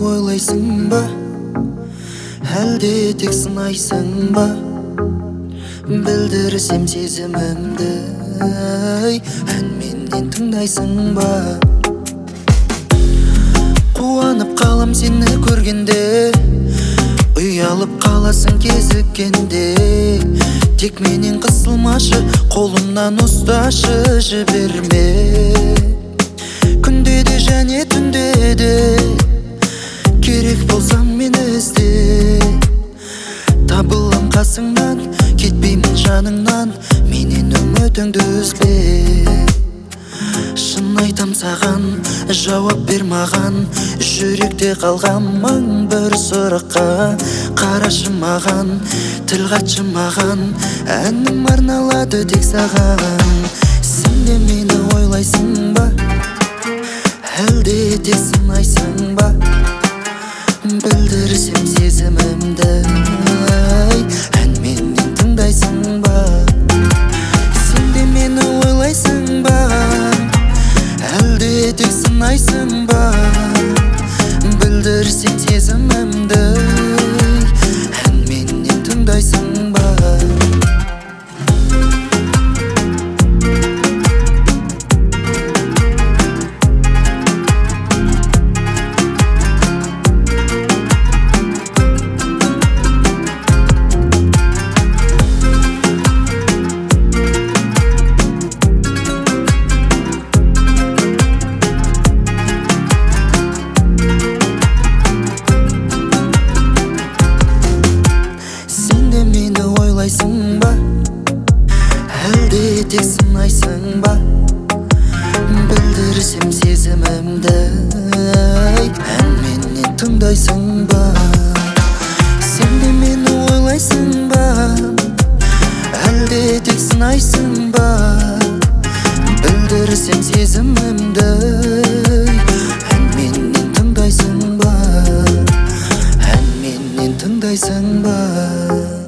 ойлайсың ба, әлде тек сынайсың ба? Білдірсем сезімімді, әнменен тыңдайсың ба? Қуанып қалам сені көргенде, ұялып қаласың кезіккенде. Тек менен қысылмашы, қолымнан ұсташы, жіберме. Күнде де және түнде де, керек болсам мені ізде. Табылам қасыңнан, кетпеймін жаныңнан, менен үмітіңді үзбе. Шын айтам саған, жауап бер маған, жүректе қалған мың бір сұраққа. Қарашы маған, тіл қатшы маған, әнім арналады тек саған. Сен де мені ойлайсың ба, әлде тек сынайсың ба? Білдірсем сезімімді, әнменен тыңдайсың ба? Сен де мені ойлайсың ба, әлде тек сынайсың ба? Білдірсем сезімімді, әнменен тыңдайсың ба? Ойлайсың ба, әлде тек сынайсың ба? Білдірсем сезімімді, әнменен тыңдайсың ба? Сен де мені ойлайсың ба, әлде тек сынайсың ба? Білдірсем сезімімді, әнменен тыңдайсың ба? Әнменен тыңдайсың ба?